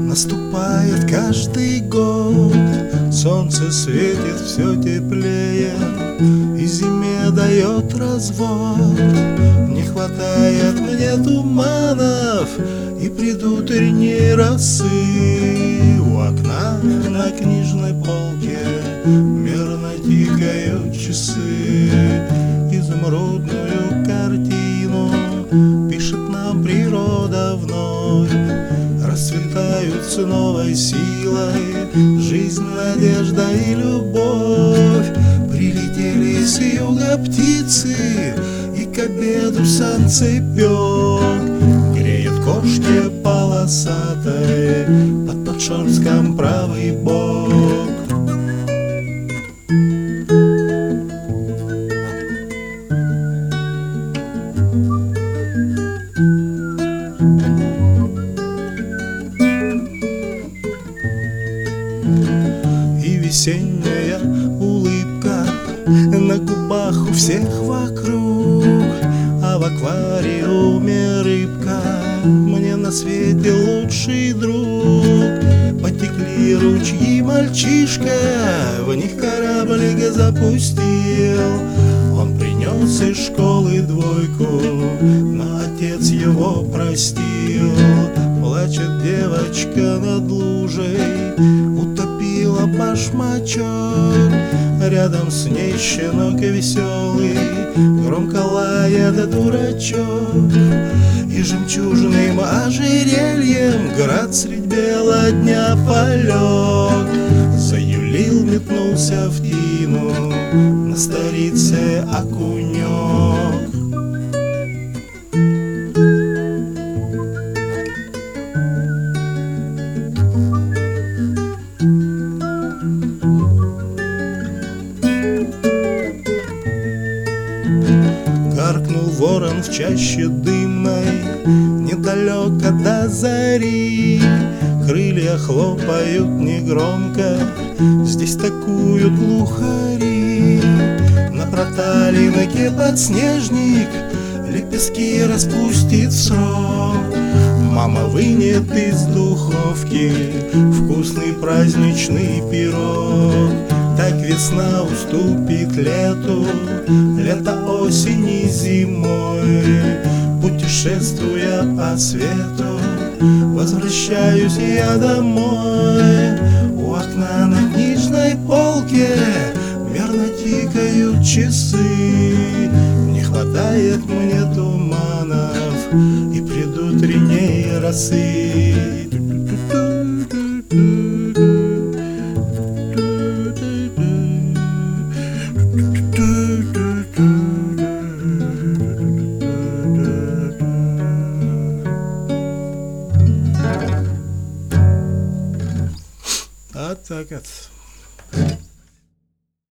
Наступает каждый год, солнце светит все теплее, и зиме дает развод. Не хватает мне туманов и предутренней росы. У окна на книжной полке мерно тикают часы. Изумрудную картину пишет нам природа вновь. Расцветают с новой силой жизнь, надежда и любовь. Прилетели с юга птицы, и к обеду санцепёк греет кошке полосатой под Подшорском правый бок. И весенняя улыбка на губах у всех вокруг, а в аквариуме рыбка мне на свете лучший друг. Потекли ручьи, мальчишка в них кораблик запустил. Он принес из школы двойку, но отец его простил. Плачет девочка над лужей, утопила башмачок. Рядом с ней щенок веселый, громко лает дурачок. И жемчужным ожерельем град средь бела дня полег. Заюлил, метнулся в тину на старице окунек. Гаркнул ворон в чаще дымной, недалеко до зари. Крылья хлопают негромко, здесь такуют глухари. На проталинке подснежник лепестки распустит в срок. Мама вынет из духовки вкусный праздничный пирог. Так весна уступит лету, лето осени зимой. Путешествуя по свету, возвращаюсь я домой. У окна на книжной полке мерно тикают часы. Не хватает мне туманов и предутренней росы. А так вот.